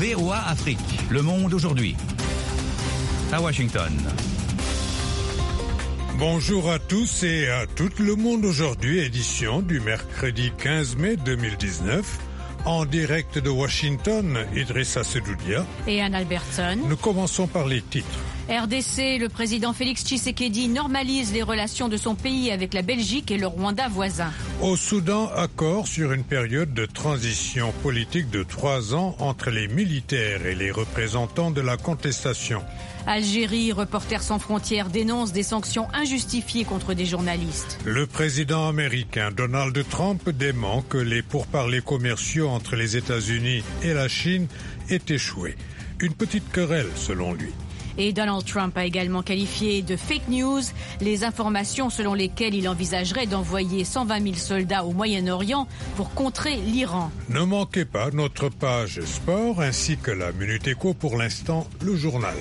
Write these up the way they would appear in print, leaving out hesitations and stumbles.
VOA Afrique. Le monde aujourd'hui. À Washington. Bonjour à tous et à tout le monde aujourd'hui, édition du mercredi 15 mai 2019. En direct de Washington, Idrissa Sedoudia et Anne Albertson. Nous commençons par les titres. RDC, le président Félix Tshisekedi normalise les relations de son pays avec la Belgique et le Rwanda voisin. Au Soudan, accord sur une période de transition politique de 3 ans entre les militaires et les représentants de la contestation. Algérie, Reporters sans frontières dénonce des sanctions injustifiées contre des journalistes. Le président américain Donald Trump dément que les pourparlers commerciaux entre les États-Unis et la Chine aient échoué. Une petite querelle selon lui. Et Donald Trump a également qualifié de fake news les informations selon lesquelles il envisagerait d'envoyer 120 000 soldats au Moyen-Orient pour contrer l'Iran. Ne manquez pas notre page sport ainsi que la Minute Éco, pour l'instant le journal.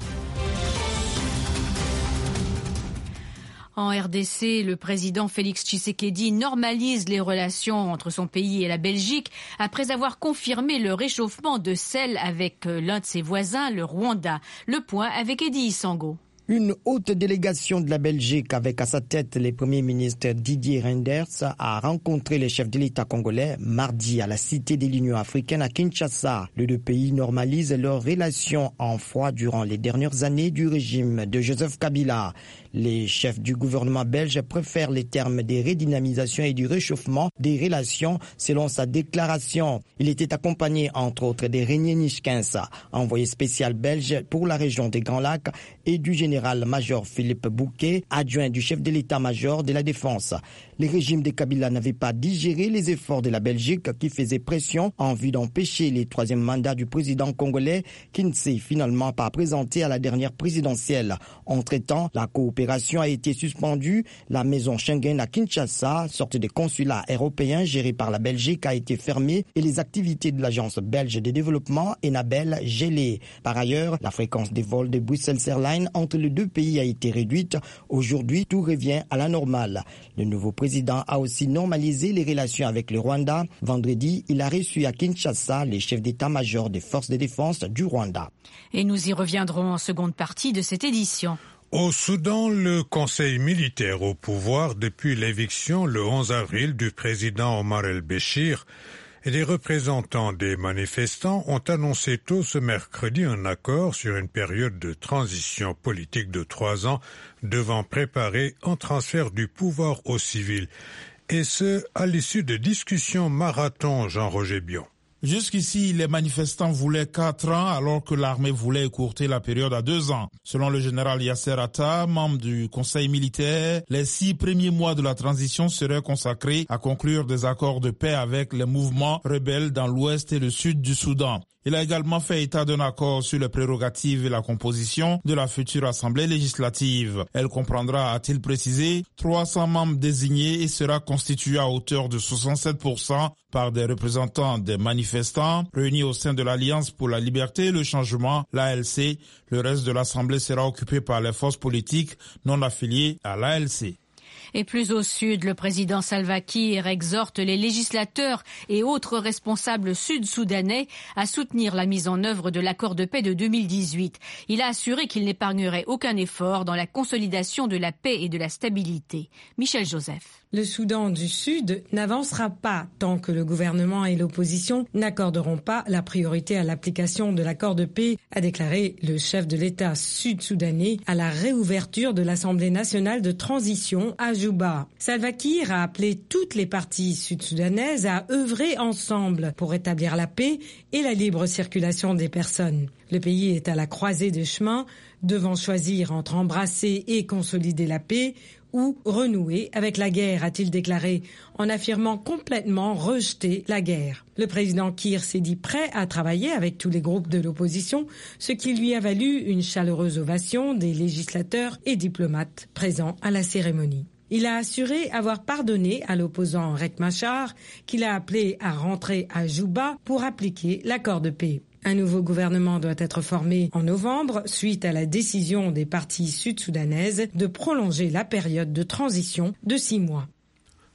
En RDC, le président Félix Tshisekedi normalise les relations entre son pays et la Belgique après avoir confirmé le réchauffement de celles avec l'un de ses voisins, le Rwanda. Le point avec Eddie Isango. Une haute délégation de la Belgique avec à sa tête les premiers ministres Didier Reynders a rencontré les chefs de l'État congolais mardi à la Cité de l'Union africaine à Kinshasa. Les deux pays normalisent leurs relations en froid durant les dernières années du régime de Joseph Kabila. Les chefs du gouvernement belge préfèrent les termes de redynamisation et du réchauffement des relations selon sa déclaration. Il était accompagné entre autres de Reinier Nischkens, envoyé spécial belge pour la région des Grands Lacs, et du général-major Philippe Bouquet, adjoint du chef de l'état-major de la défense. Le régime de Kabila n'avait pas digéré les efforts de la Belgique qui faisait pression en vue d'empêcher le troisième mandat du président congolais qui ne s'est finalement pas présenté à la dernière présidentielle. Entre-temps, la coopération a été suspendue. La maison Schengen à Kinshasa, sorte de consulat européen géré par la Belgique, a été fermée et les activités de l'agence belge de développement Enabel gelées. Par ailleurs, la fréquence des vols de Brussels Airlines entre les deux pays a été réduite. Aujourd'hui, tout revient à la normale. Le nouveau président a aussi normalisé les relations avec le Rwanda. Vendredi, il a reçu à Kinshasa les chefs d'état-major des forces de défense du Rwanda. Et nous y reviendrons en seconde partie de cette édition. Au Soudan, le conseil militaire au pouvoir depuis l'éviction le 11 avril du président Omar el-Béchir et des représentants des manifestants ont annoncé tôt ce mercredi un accord sur une période de transition politique de 3 ans devant préparer un transfert du pouvoir aux civils. Et ce, à l'issue de discussions marathon, Jean-Roger Bion. Jusqu'ici, les manifestants voulaient 4 ans alors que l'armée voulait écourter la période à 2 ans. Selon le général Yasser Atta, membre du conseil militaire, les 6 premiers mois de la transition seraient consacrés à conclure des accords de paix avec les mouvements rebelles dans l'ouest et le sud du Soudan. Il a également fait état d'un accord sur les prérogatives et la composition de la future assemblée législative. Elle comprendra, a-t-il précisé, 300 membres désignés et sera constituée à hauteur de 67% par des représentants des manifestants réunis au sein de l'Alliance pour la liberté et le changement, l'ALC. Le reste de l'assemblée sera occupé par les forces politiques non affiliées à l'ALC. Et plus au sud, le président Salva Kiir exhorte les législateurs et autres responsables sud-soudanais à soutenir la mise en œuvre de l'accord de paix de 2018. Il a assuré qu'il n'épargnerait aucun effort dans la consolidation de la paix et de la stabilité. Michel Joseph. Le Soudan du Sud n'avancera pas tant que le gouvernement et l'opposition n'accorderont pas la priorité à l'application de l'accord de paix, a déclaré le chef de l'État sud-soudanais à la réouverture de l'Assemblée nationale de transition à Juba. Salva Kiir a appelé toutes les parties sud-soudanaises à œuvrer ensemble pour rétablir la paix et la libre circulation des personnes. Le pays est à la croisée des chemins, devant choisir entre embrasser et consolider la paix ou renouer avec la guerre, a-t-il déclaré, en affirmant complètement rejeter la guerre. Le président Kiir s'est dit prêt à travailler avec tous les groupes de l'opposition, ce qui lui a valu une chaleureuse ovation des législateurs et diplomates présents à la cérémonie. Il a assuré avoir pardonné à l'opposant Riek Machar, qu'il a appelé à rentrer à Juba pour appliquer l'accord de paix. Un nouveau gouvernement doit être formé en novembre suite à la décision des parties sud-soudanaises de prolonger la période de transition de 6 mois.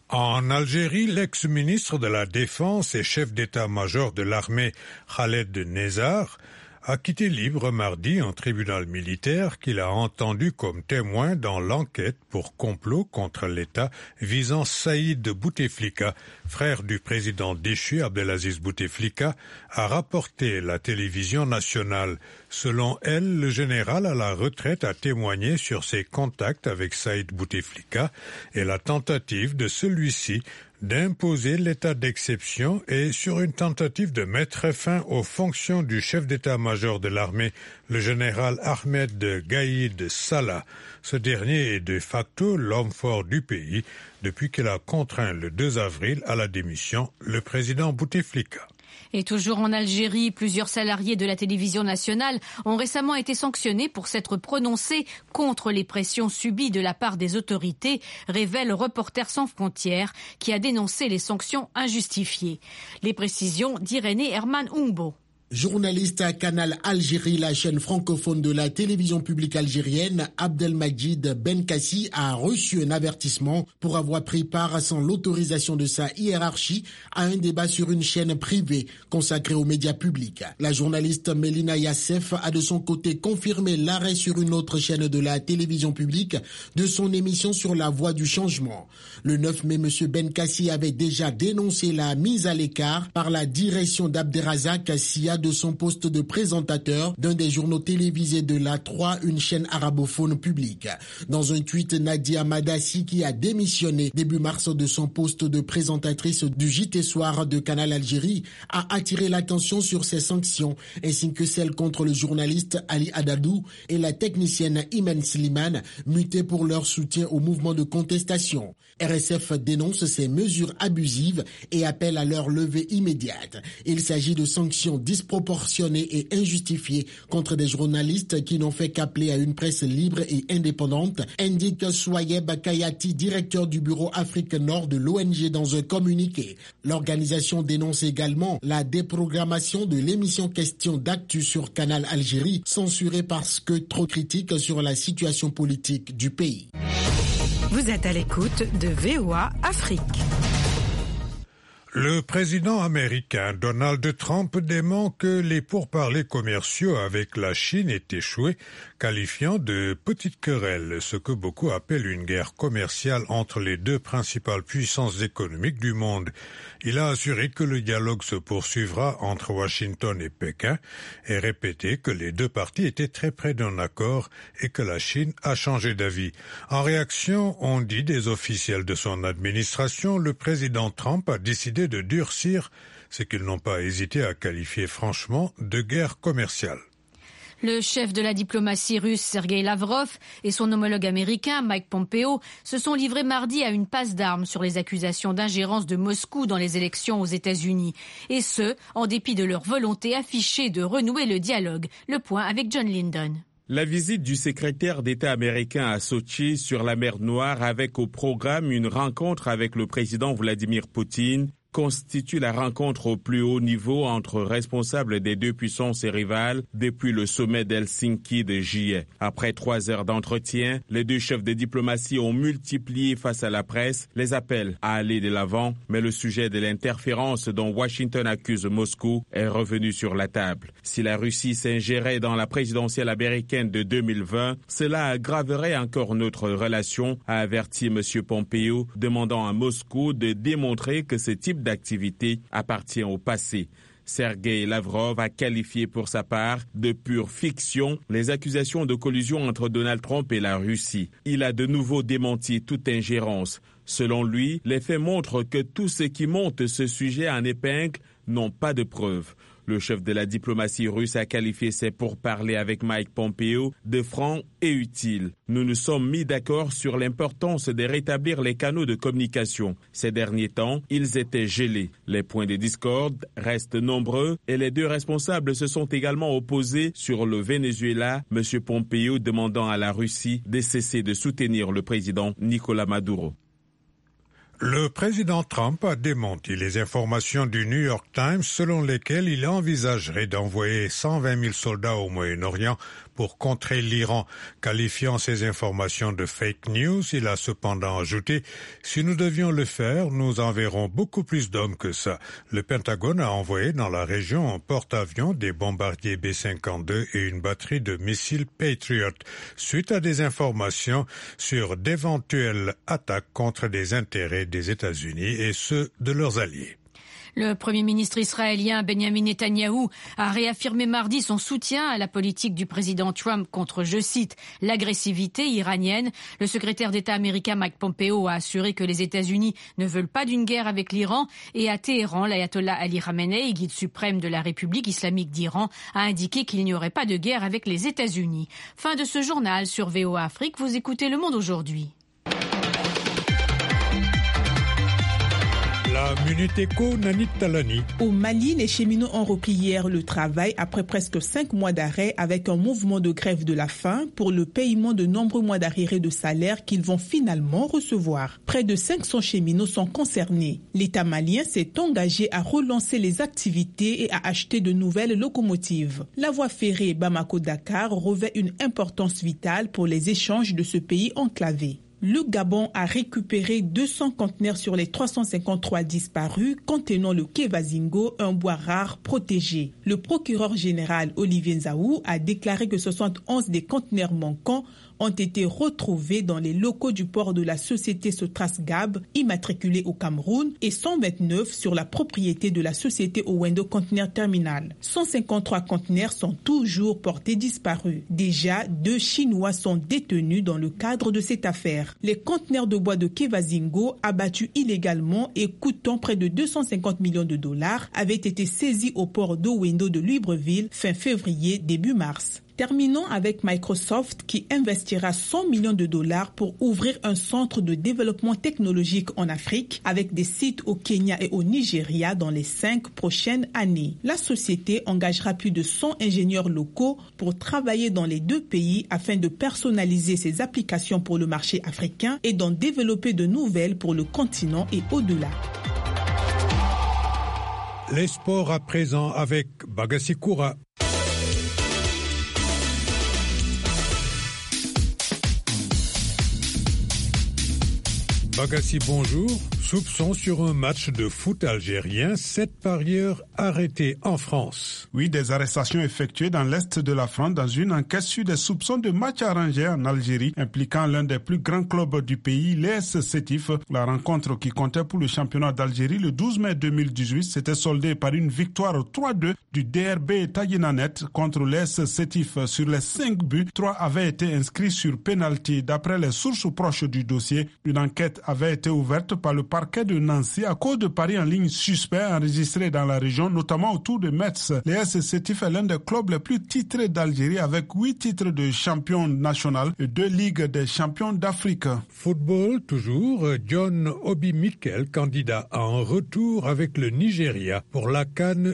En Algérie, l'ex-ministre de la Défense et chef d'état-major de l'armée Khaled Nezzar a quitté libre mardi un tribunal militaire qu'il a entendu comme témoin dans l'enquête pour complot contre l'État visant Saïd Bouteflika, frère du président déchu Abdelaziz Bouteflika, a rapporté la télévision nationale. Selon elle, le général à la retraite a témoigné sur ses contacts avec Saïd Bouteflika et la tentative de celui-ci d'imposer l'état d'exception et sur une tentative de mettre fin aux fonctions du chef d'état-major de l'armée, le général Ahmed Gaïd Salah. Ce dernier est de facto l'homme fort du pays depuis qu'il a contraint le 2 avril à la démission le président Bouteflika. Et toujours en Algérie, plusieurs salariés de la télévision nationale ont récemment été sanctionnés pour s'être prononcés contre les pressions subies de la part des autorités, révèle Reporters sans frontières, qui a dénoncé les sanctions injustifiées. Les précisions d'Irénée Herman Oungbo. Journaliste à Canal Algérie, la chaîne francophone de la télévision publique algérienne, Abdelmajid Benkassi a reçu un avertissement pour avoir pris part sans l'autorisation de sa hiérarchie à un débat sur une chaîne privée consacrée aux médias publics. La journaliste Mélina Yassef a de son côté confirmé l'arrêt sur une autre chaîne de la télévision publique de son émission sur la voie du changement. Le 9 mai, M. Benkassi avait déjà dénoncé la mise à l'écart par la direction d'Abderrazak Sia de son poste de présentateur d'un des journaux télévisés de la 3, une chaîne arabophone publique. Dans un tweet, Nadia Madassi, qui a démissionné début mars de son poste de présentatrice du JT Soir de Canal Algérie, a attiré l'attention sur ces sanctions, ainsi que celles contre le journaliste Ali Adadou et la technicienne Imen Slimane, mutés pour leur soutien au mouvement de contestation. RSF dénonce ces mesures abusives et appelle à leur levée immédiate. Il s'agit de sanctions disproportionnées et injustifiées contre des journalistes qui n'ont fait qu'appeler à une presse libre et indépendante, indique Souayeb Kayati, directeur du bureau Afrique Nord de l'ONG dans un communiqué. L'organisation dénonce également la déprogrammation de l'émission Question d'actu sur Canal Algérie, censurée parce que trop critique sur la situation politique du pays. Vous êtes à l'écoute de VOA Afrique. Le président américain Donald Trump dément que les pourparlers commerciaux avec la Chine aient échoué, qualifiant de petite querelle ce que beaucoup appellent une guerre commerciale entre les deux principales puissances économiques du monde. Il a assuré que le dialogue se poursuivra entre Washington et Pékin et répété que les deux parties étaient très près d'un accord et que la Chine a changé d'avis. En réaction, on dit des officiels de son administration, le président Trump a décidé de durcir ce qu'ils n'ont pas hésité à qualifier franchement de guerre commerciale. Le chef de la diplomatie russe, Sergei Lavrov, et son homologue américain, Mike Pompeo, se sont livrés mardi à une passe d'armes sur les accusations d'ingérence de Moscou dans les élections aux États-Unis. Et ce, en dépit de leur volonté affichée de renouer le dialogue. Le point avec John Linden. La visite du secrétaire d'État américain à Sotchi sur la mer Noire avec au programme une rencontre avec le président Vladimir Poutine constitue la rencontre au plus haut niveau entre responsables des deux puissances et rivales depuis le sommet d'Helsinki de juillet. Après 3 heures d'entretien, les deux chefs de diplomatie ont multiplié face à la presse les appels à aller de l'avant, mais le sujet de l'interférence dont Washington accuse Moscou est revenu sur la table. Si la Russie s'ingérait dans la présidentielle américaine de 2020, cela aggraverait encore notre relation, a averti M. Pompeo, demandant à Moscou de démontrer que ce type d'activité appartient au passé. Sergei Lavrov a qualifié pour sa part de pure fiction les accusations de collusion entre Donald Trump et la Russie. Il a de nouveau démenti toute ingérence. Selon lui, les faits montrent que tous ceux qui montent ce sujet en épingle n'ont pas de preuves. Le chef de la diplomatie russe a qualifié ses pourparlers avec Mike Pompeo de francs et utiles. Nous nous sommes mis d'accord sur l'importance de rétablir les canaux de communication. Ces derniers temps, ils étaient gelés. Les points de discorde restent nombreux et les deux responsables se sont également opposés sur le Venezuela, M. Pompeo demandant à la Russie de cesser de soutenir le président Nicolás Maduro. Le président Trump a démenti les informations du New York Times selon lesquelles il envisagerait d'envoyer 120 000 soldats au Moyen-Orient pour contrer l'Iran. Qualifiant ces informations de fake news, il a cependant ajouté « Si nous devions le faire, nous enverrons beaucoup plus d'hommes que ça ». Le Pentagone a envoyé dans la région un porte-avions, des bombardiers B-52 et une batterie de missiles Patriot, suite à des informations sur d'éventuelles attaques contre des intérêts des États-Unis et ceux de leurs alliés. Le Premier ministre israélien Benjamin Netanyahou a réaffirmé mardi son soutien à la politique du président Trump contre, je cite, l'agressivité iranienne. Le secrétaire d'État américain Mike Pompeo a assuré que les États-Unis ne veulent pas d'une guerre avec l'Iran et à Téhéran, l'ayatollah Ali Khamenei, guide suprême de la République islamique d'Iran, a indiqué qu'il n'y aurait pas de guerre avec les États-Unis. Fin de ce journal sur VOA Afrique. Vous écoutez Le Monde aujourd'hui. La Minute Éco, Nanit Talani. Au Mali, les cheminots ont repris hier le travail après presque 5 mois d'arrêt avec un mouvement de grève de la faim pour le paiement de nombreux mois d'arriérés de salaire qu'ils vont finalement recevoir. Près de 500 cheminots sont concernés. L'État malien s'est engagé à relancer les activités et à acheter de nouvelles locomotives. La voie ferrée Bamako-Dakar revêt une importance vitale pour les échanges de ce pays enclavé. Le Gabon a récupéré 200 conteneurs sur les 353 disparus contenant le Kevazingo, un bois rare protégé. Le procureur général Olivier Nzaou a déclaré que 71 des conteneurs manquants ont été retrouvés dans les locaux du port de la société Sotrasgab, immatriculée au Cameroun, et 129 sur la propriété de la société Owendo Container Terminal. 153 conteneurs sont toujours portés disparus. Déjà, 2 Chinois sont détenus dans le cadre de cette affaire. Les conteneurs de bois de Kevazingo, abattus illégalement et coûtant près de 250 millions de dollars, avaient été saisis au port d'Owendo de Libreville fin février, début mars. Terminons avec Microsoft qui investira 100 millions de dollars pour ouvrir un centre de développement technologique en Afrique avec des sites au Kenya et au Nigeria dans les 5 prochaines années. La société engagera plus de 100 ingénieurs locaux pour travailler dans les 2 pays afin de personnaliser ses applications pour le marché africain et d'en développer de nouvelles pour le continent et au-delà. Les sports à présent avec Bagassi Koura. Bagassi, bonjour. Soupçon sur un match de foot algérien, 7 parieurs arrêtés en France. Oui, des arrestations effectuées dans l'est de la France dans une enquête sur des soupçons de match arrangé en Algérie impliquant l'un des plus grands clubs du pays, l'AS Sétif. La rencontre qui comptait pour le championnat d'Algérie le 12 mai 2018 s'était soldée par une victoire 3-2 du DRB Taguinanet contre l'AS Sétif. Sur les 5 buts, 3 avaient été inscrits sur pénalty. D'après les sources proches du dossier, une enquête avait été ouverte par le parquet de Nancy à cause de paris en ligne suspects enregistrés dans la région, notamment autour de Metz. L'AS Sétif est l'un des clubs les plus titrés d'Algérie avec 8 titres de champion national et 2 ligues des champions d'Afrique. Football toujours, John Obi Mikel, candidat à un retour avec le Nigeria pour la CAN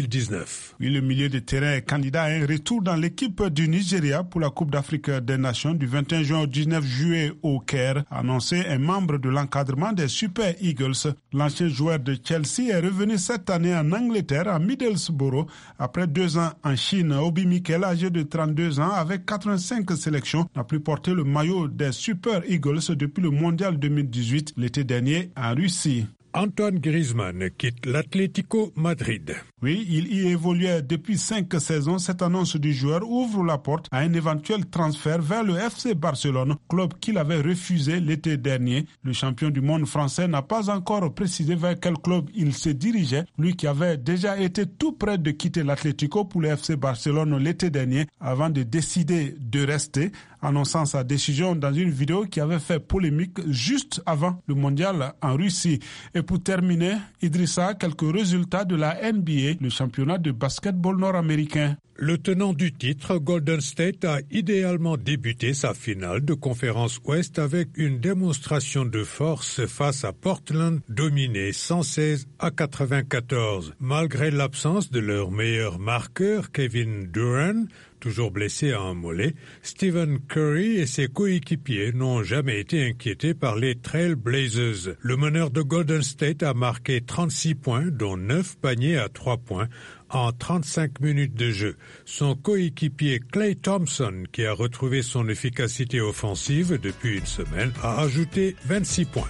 2019. Oui, le milieu de terrain est candidat à un retour dans l'équipe du Nigeria pour la Coupe d'Afrique des Nations du 21 juin au 19 juillet au Caire, annoncé un membre de l'encadrement des Super Eagles. L'ancien joueur de Chelsea est revenu cette année en Angleterre, à Middlesbrough, après 2 ans en Chine. Obi Mikel, âgé de 32 ans, avec 85 sélections, n'a plus porté le maillot des Super Eagles depuis le Mondial 2018, l'été dernier, en Russie. Antoine Griezmann quitte l'Atlético Madrid. Oui, il y évoluait depuis 5 saisons. Cette annonce du joueur ouvre la porte à un éventuel transfert vers le FC Barcelone, club qu'il avait refusé l'été dernier. Le champion du monde français n'a pas encore précisé vers quel club il se dirigeait, lui qui avait déjà été tout près de quitter l'Atlético pour le FC Barcelone l'été dernier avant de décider de rester, annonçant sa décision dans une vidéo qui avait fait polémique juste avant le mondial en Russie. Et pour terminer, Idrissa, quelques résultats de la NBA, le championnat de basketball nord-américain. Le tenant du titre, Golden State, a idéalement débuté sa finale de conférence Ouest avec une démonstration de force face à Portland, dominé 116-94. Malgré l'absence de leur meilleur marqueur, Kevin Durant, toujours blessé à un mollet, Stephen Curry et ses coéquipiers n'ont jamais été inquiétés par les Trail Blazers. Le meneur de Golden State a marqué 36 points, dont 9 paniers à 3 points, en 35 minutes de jeu. Son coéquipier Klay Thompson, qui a retrouvé son efficacité offensive depuis une semaine, a ajouté 26 points.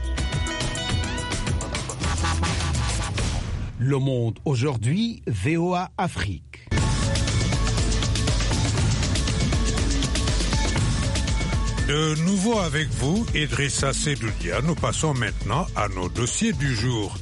Le Monde aujourd'hui, VOA Afrique. De nouveau avec vous, Idrissa Sedoudia. Nous passons maintenant à nos dossiers du jour.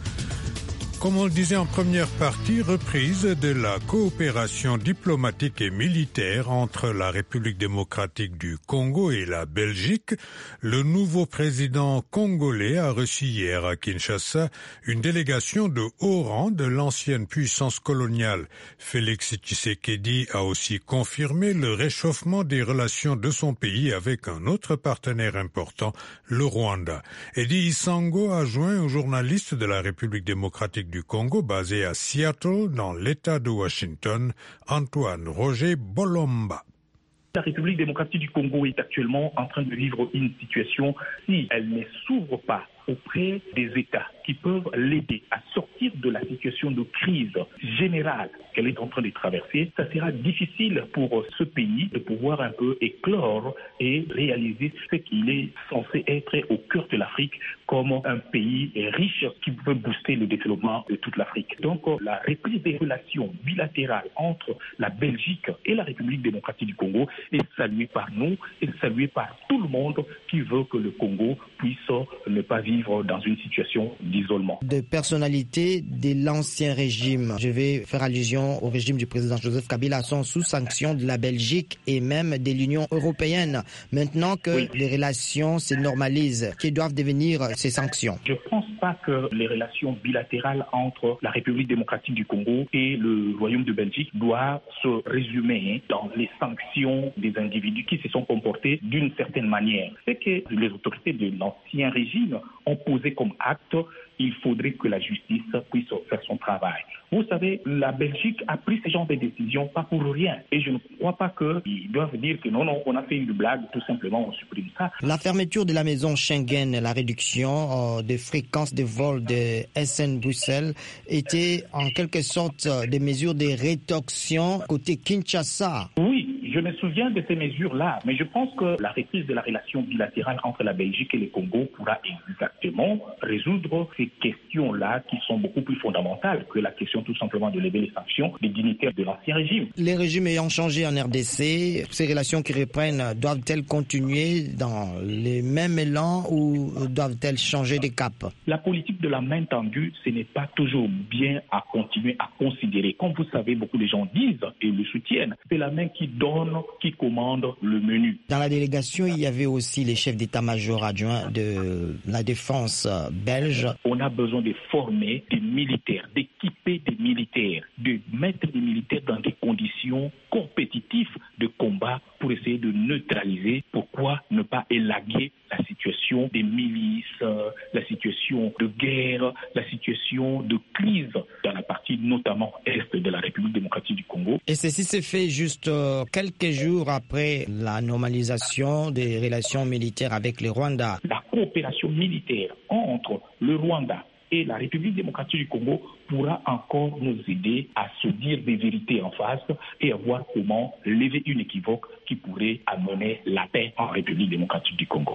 Comme on le disait en première partie, reprise de la coopération diplomatique et militaire entre la République démocratique du Congo et la Belgique. Le nouveau président congolais a reçu hier à Kinshasa une délégation de haut rang de l'ancienne puissance coloniale. Félix Tshisekedi a aussi confirmé le réchauffement des relations de son pays avec un autre partenaire important, le Rwanda. Eddie Isango a joint au journaliste de la République démocratique du Congo basé à Seattle, dans l'État de Washington, Antoine Roger Bolomba. La République démocratique du Congo est actuellement en train de vivre une situation, si elle ne s'ouvre pas auprès des États qui peuvent l'aider à sortir de la situation de crise générale qu'elle est en train de traverser, ça sera difficile pour ce pays de pouvoir un peu éclore et réaliser ce qu'il est censé être au cœur de l'Afrique comme un pays riche qui peut booster le développement de toute l'Afrique. Donc la reprise des relations bilatérales entre la Belgique et la République démocratique du Congo est saluée par nous et saluée par tout le monde qui veut que le Congo puisse ne pas vivre dans une situation d'isolement. De personnalités de l'ancien régime, je vais faire allusion au régime du président Joseph Kabila, sont sous sanction de la Belgique et même de l'Union européenne. Maintenant que les relations se normalisent, que doivent devenir ces sanctions? Je ne pense pas que les relations bilatérales entre la République démocratique du Congo et le Royaume de Belgique doivent se résumer dans les sanctions des individus qui se sont comportés d'une certaine manière. C'est que les autorités de l'ancien régime ont posé comme acte, il faudrait que la justice puisse faire son travail. Vous savez, la Belgique a pris ce genre de décisions pas pour rien. Et je ne crois pas qu'ils doivent dire que non, on a fait une blague, tout simplement, on supprime ça. La fermeture de la maison Schengen, la réduction des fréquences de vol de SN-Bruxelles étaient en quelque sorte des mesures de rétorsion côté Kinshasa. Oui. Je me souviens de ces mesures-là, mais je pense que la reprise de la relation bilatérale entre la Belgique et le Congo pourra exactement résoudre ces questions-là qui sont beaucoup plus fondamentales que la question tout simplement de lever les sanctions des dignitaires de l'ancien régime. Les régimes ayant changé en RDC, ces relations qui reprennent, doivent-elles continuer dans les mêmes élans ou doivent-elles changer de cap? La politique de la main tendue, ce n'est pas toujours bien à continuer à considérer. Comme vous savez, beaucoup de gens disent et le soutiennent, c'est la main qui donne, qui commande le menu. Dans la délégation, il y avait aussi les chefs d'état-major adjoints de la défense belge. On a besoin de former des militaires, d'équiper des militaires, de mettre des militaires dans des conditions compétitives de combat pour essayer de neutraliser. Pourquoi ne pas élaguer la situation des milices, la situation de guerre, la situation de crise dans la partie notamment est de la République démocratique du Congo. Et ceci s'est fait juste quelques jours après la normalisation des relations militaires avec le Rwanda. La coopération militaire entre le Rwanda et la République démocratique du Congo pourra encore nous aider à se dire des vérités en face et à voir comment lever une équivoque qui pourrait amener la paix en République démocratique du Congo.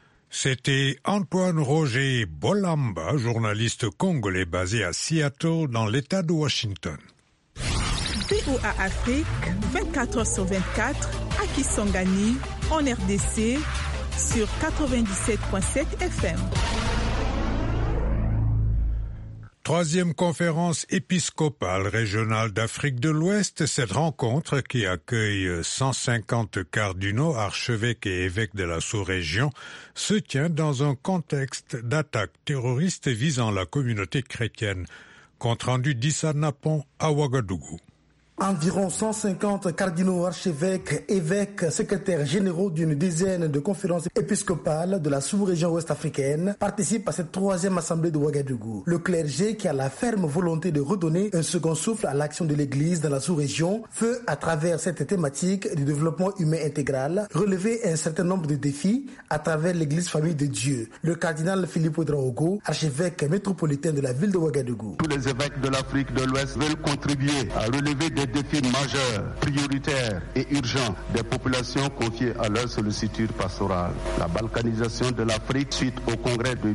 C'était Antoine Roger Bolamba, journaliste congolais basé à Seattle dans l'État de Washington. VOA Afrique, 24h/24, à Kisangani, en RDC, sur 97.7 FM. Troisième conférence épiscopale régionale d'Afrique de l'Ouest, cette rencontre qui accueille 150 cardinaux, archevêques et évêques de la sous-région se tient dans un contexte d'attaques terroristes visant la communauté chrétienne. Compte rendu d'Issa Napon à Ouagadougou. Environ 150 cardinaux, archevêques, évêques, secrétaires généraux d'une dizaine de conférences épiscopales de la sous-région ouest-africaine participent à cette 3e assemblée de Ouagadougou. Le clergé, qui a la ferme volonté de redonner un second souffle à l'action de l'Église dans la sous-région, veut, à travers cette thématique du développement humain intégral, relever un certain nombre de défis à travers l'Église Famille de Dieu. Le cardinal Philippe Ouedraogo, archevêque métropolitain de la ville de Ouagadougou. Tous les évêques de l'Afrique de l'Ouest veulent contribuer à relever des défis majeurs, prioritaires et urgents des populations confiées à leur sollicitude pastorale. La balkanisation de l'Afrique suite au congrès de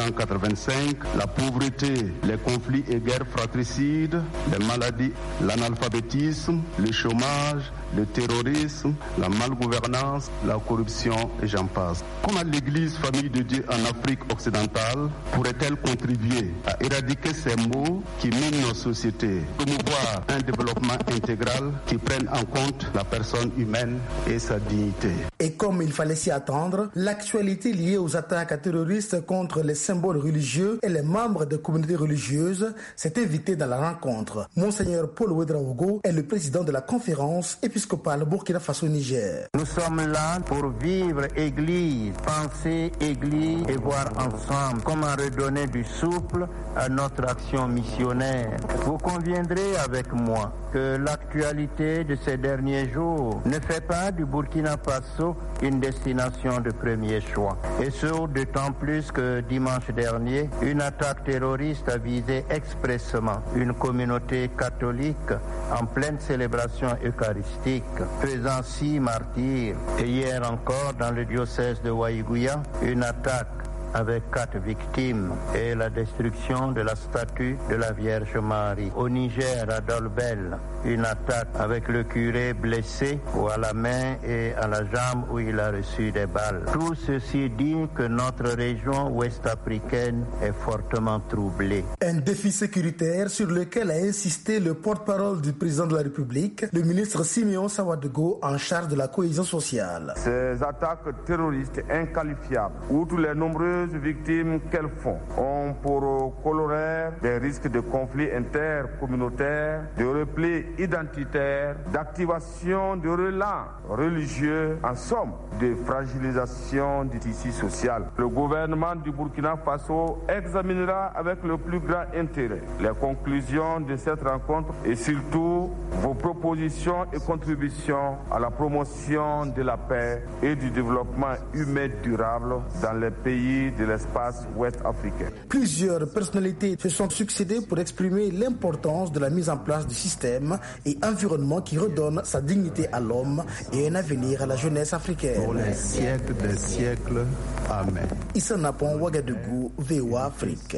1885, la pauvreté, les conflits et guerres fratricides, les maladies, l'analphabétisme, le chômage, le terrorisme, la malgouvernance, la corruption et j'en passe. Comment l'Église Famille de Dieu en Afrique occidentale pourrait-elle contribuer à éradiquer ces maux qui minent nos sociétés, promouvoir un développement intégral qui prenne en compte la personne humaine et sa dignité? Et comme il fallait s'y attendre, l'actualité liée aux attaques terroristes contre les symboles religieux et les membres des communautés religieuses s'est invitée dans la rencontre. Monseigneur Paul Ouedraogo est le président de la conférence épiscopale Burkina Faso-Niger. Nous sommes là pour vivre Église, penser Église et voir ensemble comment redonner du souffle à notre action missionnaire. Vous conviendrez avec moi que l'actualité de ces derniers jours ne fait pas du Burkina Faso une destination de premier choix. Et ce, d'autant plus que dimanche dernier, une attaque terroriste a visé expressément une communauté catholique en pleine célébration eucharistique, faisant 6 martyrs. Et hier encore, dans le diocèse de Waïgouya, une attaque avec 4 victimes et la destruction de la statue de la Vierge Marie. Au Niger, à Dolbel, une attaque avec le curé blessé ou à la main et à la jambe où il a reçu des balles. Tout ceci dit que notre région ouest-africaine est fortement troublée. Un défi sécuritaire sur lequel a insisté le porte-parole du président de la République, le ministre Simeon Sawadego, en charge de la cohésion sociale. Ces attaques terroristes inqualifiables, outre les nombreuses victimes qu'elles font, ont pour corollaire des risques de conflits intercommunautaires, de repli identitaire, d'activation de relents religieux, en somme, de fragilisation du tissu social. Le gouvernement du Burkina Faso examinera avec le plus grand intérêt les conclusions de cette rencontre et surtout vos propositions et contributions à la promotion de la paix et du développement humain durable dans les pays de l'espace ouest africain. Plusieurs personnalités se sont succédées pour exprimer l'importance de la mise en place du système et environnement qui redonne sa dignité à l'homme et un avenir à la jeunesse africaine. Pour les siècles des siècles. Amen. Issa Napon, Ouagadougou, VOA Afrique.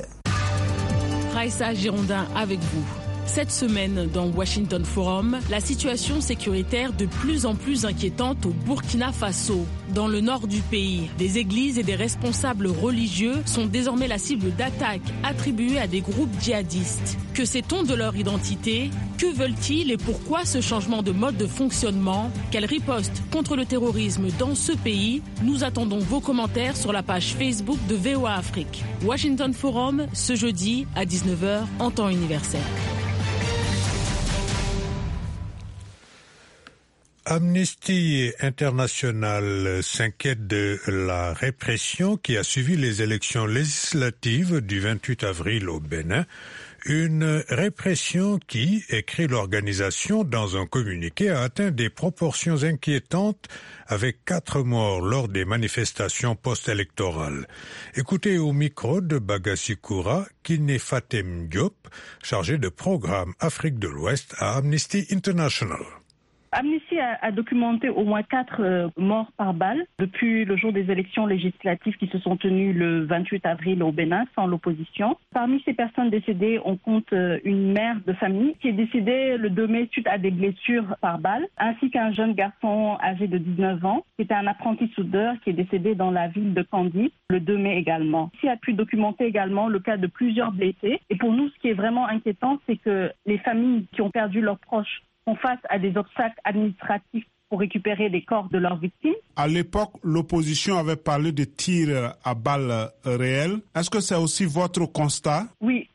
Raissa Girondin avec vous. Cette semaine, dans Washington Forum, la situation sécuritaire de plus en plus inquiétante au Burkina Faso. Dans le nord du pays, des églises et des responsables religieux sont désormais la cible d'attaques attribuées à des groupes djihadistes. Que sait-on de leur identité? Que veulent-ils et pourquoi ce changement de mode de fonctionnement? Quelle riposte contre le terrorisme dans ce pays? Nous attendons vos commentaires sur la page Facebook de VOA Afrique. Washington Forum, ce jeudi à 19h en temps universel. Amnesty International s'inquiète de la répression qui a suivi les élections législatives du 28 avril au Bénin. Une répression qui, écrit l'organisation dans un communiqué, a atteint des proportions inquiétantes avec 4 morts lors des manifestations post-électorales. Écoutez au micro de Bagassi Koura, Kiné Fatem Diop, chargé de programme Afrique de l'Ouest à Amnesty International. Amnesty a documenté au moins 4 morts par balle depuis le jour des élections législatives qui se sont tenues le 28 avril au Bénin sans l'opposition. Parmi ces personnes décédées, on compte une mère de famille qui est décédée le 2 mai suite à des blessures par balle, ainsi qu'un jeune garçon âgé de 19 ans qui était un apprenti soudeur qui est décédé dans la ville de Kandy le 2 mai également. Ici a pu documenter également le cas de plusieurs blessés. Et pour nous, ce qui est vraiment inquiétant, c'est que les familles qui ont perdu leurs proches font face à des obstacles administratifs pour récupérer les corps de leurs victimes. À l'époque, l'opposition avait parlé de tirs à balles réelles. Est-ce que c'est aussi votre constat? Oui,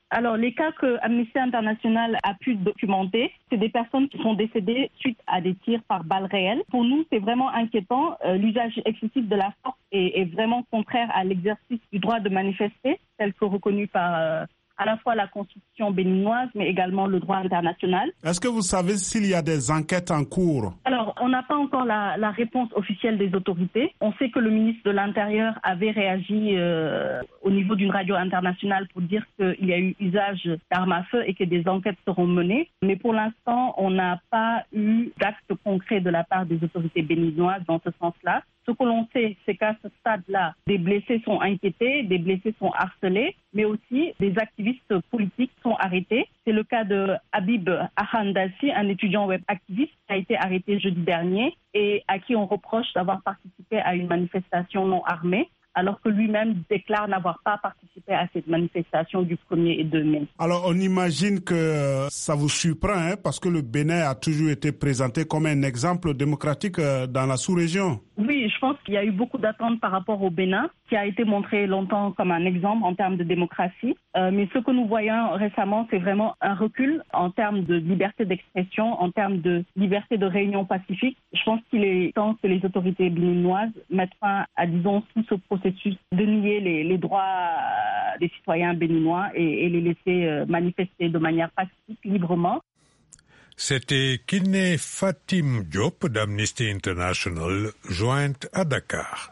Alors, les cas que Amnesty International a pu documenter, c'est des personnes qui sont décédées suite à des tirs par balles réelles. Pour nous, c'est vraiment inquiétant. L'usage excessif de la force est vraiment contraire à l'exercice du droit de manifester, tel que reconnu par à la fois la Constitution béninoise, mais également le droit international. Est-ce que vous savez s'il y a des enquêtes en cours? Alors, on n'a pas encore la réponse officielle des autorités. On sait que le ministre de l'Intérieur avait réagi au niveau d'une radio internationale pour dire qu'il y a eu usage d'armes à feu et que des enquêtes seront menées. Mais pour l'instant, on n'a pas eu d'actes concrets de la part des autorités béninoises dans ce sens-là. Ce que l'on sait, c'est qu'à ce stade-là, des blessés sont inquiétés, des blessés sont harcelés, mais aussi des activistes politiques sont arrêtés. C'est le cas de Habib Ahandassi, un étudiant web activiste qui a été arrêté jeudi dernier et à qui on reproche d'avoir participé à une manifestation non armée, alors que lui-même déclare n'avoir pas participé à cette manifestation du 1er et 2 mai. Alors, on imagine que ça vous surprend, parce que le Bénin a toujours été présenté comme un exemple démocratique dans la sous-région. Oui, je pense qu'il y a eu beaucoup d'attentes par rapport au Bénin, qui a été montré longtemps comme un exemple en termes de démocratie. Mais ce que nous voyons récemment, c'est vraiment un recul en termes de liberté d'expression, en termes de liberté de réunion pacifique. Je pense qu'il est temps que les autorités béninoises mettent fin à, disons, tout ce processus de nier les droits des citoyens béninois et les laisser manifester de manière pacifique, librement. C'était Kiné Fatim Diop d'Amnesty International, jointe à Dakar.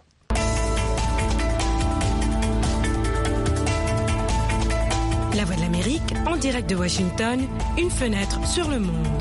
La Voix de l'Amérique, en direct de Washington, une fenêtre sur le monde.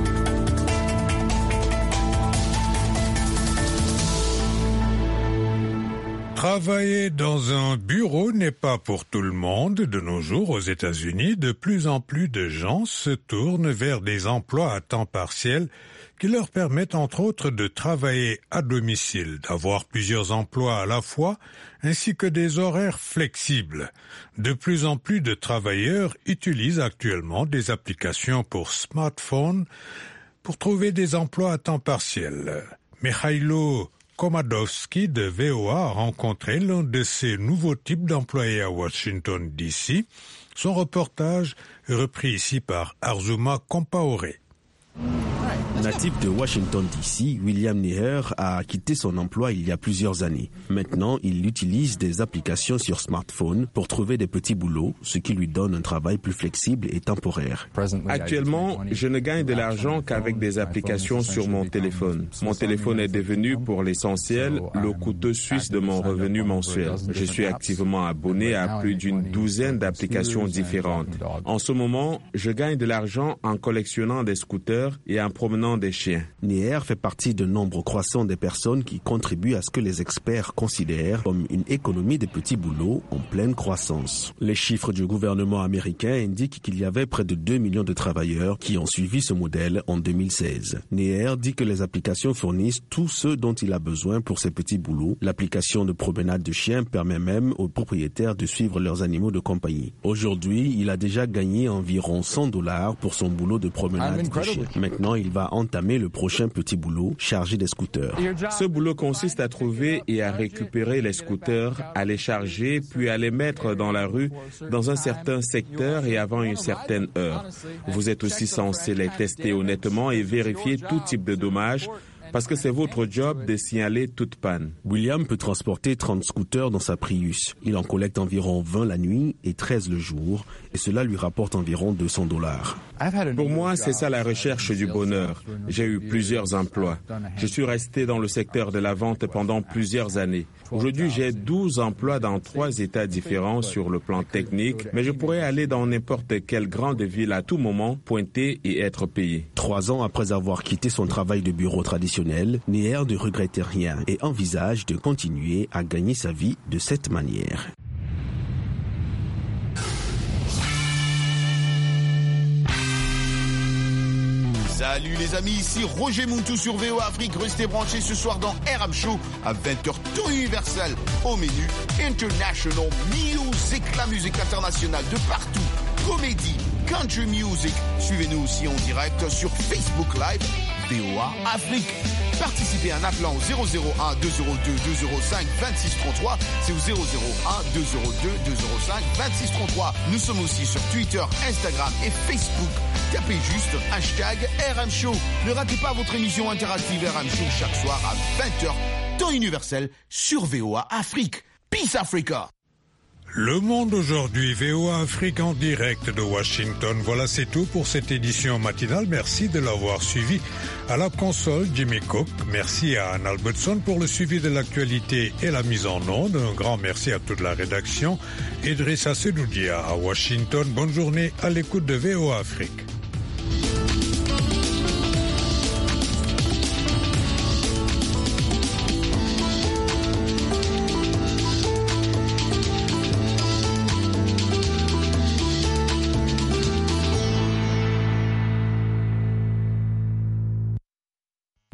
Travailler dans un bureau n'est pas pour tout le monde. De nos jours, aux États-Unis, de plus en plus de gens se tournent vers des emplois à temps partiel qui leur permettent entre autres de travailler à domicile, d'avoir plusieurs emplois à la fois, ainsi que des horaires flexibles. De plus en plus de travailleurs utilisent actuellement des applications pour smartphone pour trouver des emplois à temps partiel. Mikhailo Komadowski de VOA a rencontré l'un de ces nouveaux types d'employés à Washington, D.C. Son reportage est repris ici par Arzuma Compaoré. Natif de Washington DC, William Neher a quitté son emploi il y a plusieurs années. Maintenant, il utilise des applications sur smartphone pour trouver des petits boulots, ce qui lui donne un travail plus flexible et temporaire. Actuellement, je ne gagne de l'argent qu'avec des applications sur mon téléphone. Mon téléphone est devenu, pour l'essentiel, le couteau suisse de mon revenu mensuel. Je suis activement abonné à plus d'une douzaine d'applications différentes. En ce moment, je gagne de l'argent en collectionnant des scooters et en promenant des chiens. Neher fait partie d'un nombre croissant des personnes qui contribuent à ce que les experts considèrent comme une économie de petits boulots en pleine croissance. Les chiffres du gouvernement américain indiquent qu'il y avait près de 2 millions de travailleurs qui ont suivi ce modèle en 2016. Neher dit que les applications fournissent tout ce dont il a besoin pour ces petits boulots. L'application de promenade de chiens permet même aux propriétaires de suivre leurs animaux de compagnie. Aujourd'hui, il a déjà gagné environ $100 pour son boulot de promenade de chiens. Maintenant, il va entamer le prochain petit boulot, charger des scooters. Ce boulot consiste à trouver et à récupérer les scooters, à les charger, puis à les mettre dans la rue, dans un certain secteur et avant une certaine heure. Vous êtes aussi censé les tester honnêtement et vérifier tout type de dommages, parce que c'est votre job de signaler toute panne. William peut transporter 30 scooters dans sa Prius. Il en collecte environ 20 la nuit et 13 le jour, et cela lui rapporte environ $200. Pour moi, c'est ça la recherche du bonheur. J'ai eu plusieurs emplois. Je suis resté dans le secteur de la vente pendant plusieurs années. Aujourd'hui, j'ai 12 emplois dans 3 États différents sur le plan technique, mais je pourrais aller dans n'importe quelle grande ville à tout moment, pointer et être payé. 3 ans après avoir quitté son travail de bureau traditionnel, Neher ne regrette rien et envisage de continuer à gagner sa vie de cette manière. Salut les amis, ici Roger Muntou sur VOA Afrique. Restez branchés ce soir dans RM Show à 20h temps universel. Au menu, International Music, la musique internationale de partout. Comédie, country music. Suivez-nous aussi en direct sur Facebook Live, VOA Afrique. Participez en appelant au 001 202 205 26 33. C'est au 001 202 205 26 33. Nous sommes aussi sur Twitter, Instagram et Facebook. Tapez juste #RM Show. Ne ratez pas votre émission interactive RM Show chaque soir à 20h, temps universel sur VOA Afrique. Peace Africa. Le Monde aujourd'hui, VOA Afrique en direct de Washington. Voilà, c'est tout pour cette édition matinale. Merci de l'avoir suivi. À la console, Jimmy Cook. Merci à Anne Albertson pour le suivi de l'actualité et la mise en onde. Un grand merci à toute la rédaction. Idrissa Sedoudia à Washington. Bonne journée à l'écoute de VOA Afrique.